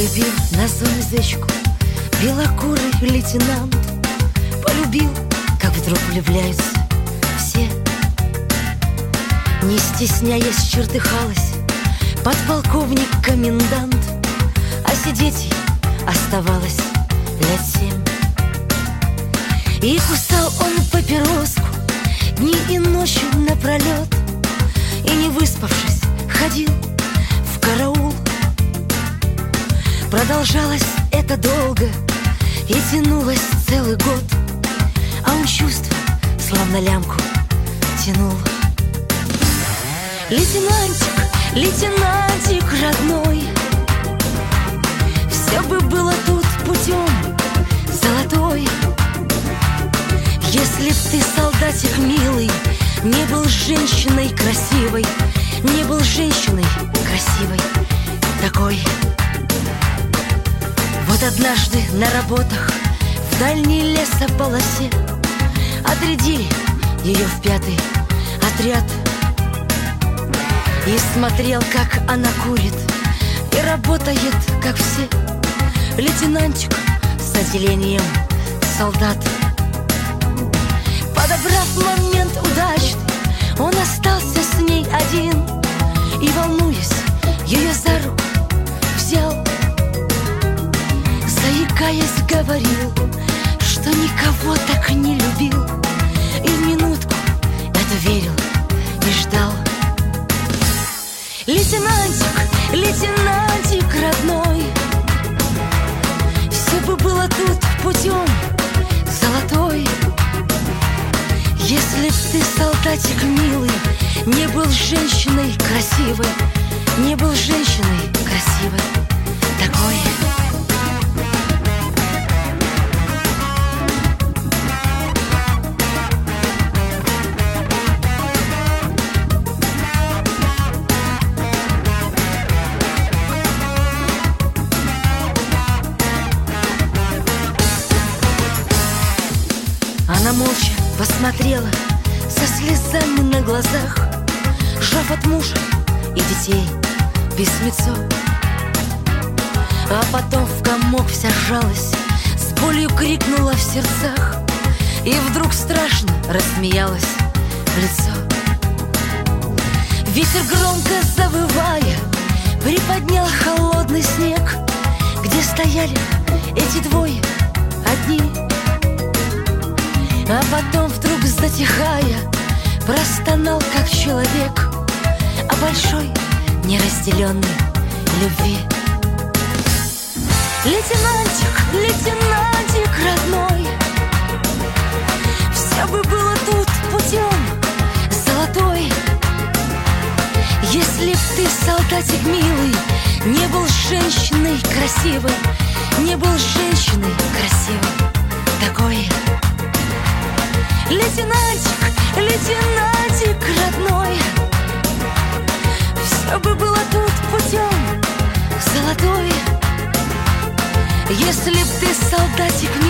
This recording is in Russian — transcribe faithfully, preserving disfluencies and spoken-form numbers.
Полюбил на солнышечку белокурый лейтенант. Полюбил, как вдруг влюбляются все. Не стесняясь, чертыхалась подполковник-комендант, а сидеть ей оставалось лет семь. И кусал он папироску дни и ночи напролет, и, не выспавшись, ходил в караул. Продолжалось это долго и тянулось целый год, а он чувства словно лямку тянул. Лейтенантик, лейтенантик родной, все бы было тут путем золотой, если б ты, солдатик милый, не был женщиной красивой, не был женщиной красивой такой. Вот однажды на работах в дальней лесополосе отрядили ее в пятый отряд. И смотрел, как она курит и работает, как все. Лейтенантик с отделением солдат. Подобрав момент удачный, он остался с ней один и, волнуясь, ее за руку взял. Заикаясь, говорил, что никого так не любил, и в минутку это верил и ждал. Лейтенантик, лейтенантик родной, все бы было тут путем золотой, если б ты, солдатик милый, не был женщиной красивой, не был женщиной красивой такой. Она молча посмотрела со слезами на глазах, жав от мужа и детей письмецо. А потом в комок вся сжалась, с болью крикнула в сердцах и вдруг страшно рассмеялась в лицо. Ветер, громко завывая, приподнял холодный снег, где стояли эти двое одни. А потом вдруг, затихая, простонал, как человек, о большой неразделенной любви. Лейтенантик, лейтенантик родной, все бы было тут путем золотой, если б ты, солдатик милый, не был женщиной красивой, не был женщиной красивой такой. Лейтенантик, лейтенантик родной, все бы было тут путем золотой, если б ты, солдатик